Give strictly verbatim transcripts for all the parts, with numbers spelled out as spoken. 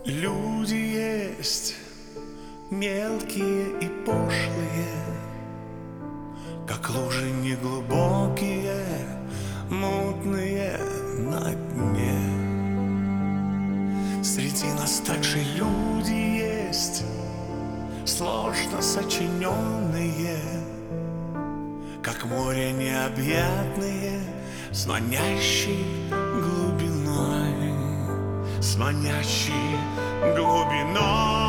Люди есть мелкие и пошлые, как лужи неглубокие, мутные на дне. Среди нас также люди есть, сложно сочиненные, как море необъятные, с манящей глубиной, с манящей глубиной.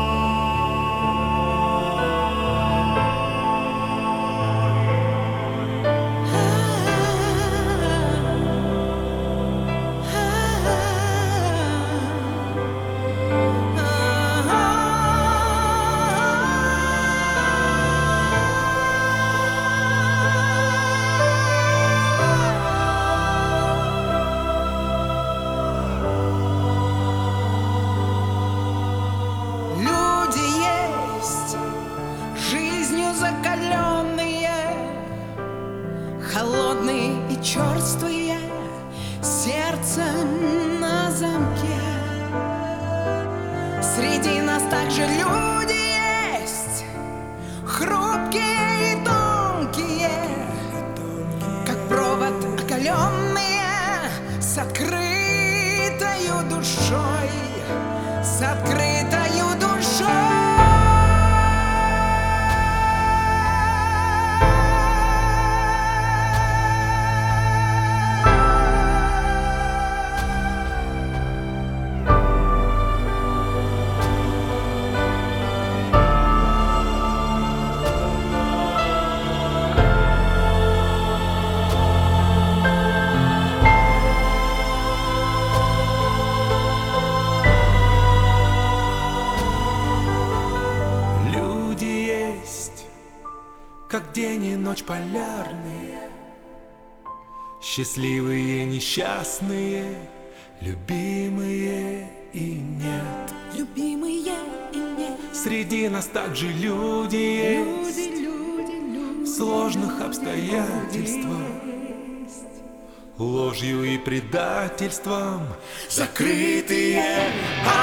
Холодные и черствые, сердце на замке. Среди нас также люди есть, хрупкие и тонкие, как провод оголенные, с открытою душой, с открытою душой. Как день и ночь полярные, счастливые, несчастные, любимые и нет. Любимые и нет. Среди нас также люди есть, люди, люди, люди, в сложных обстоятельствах, ложью и предательством закрытые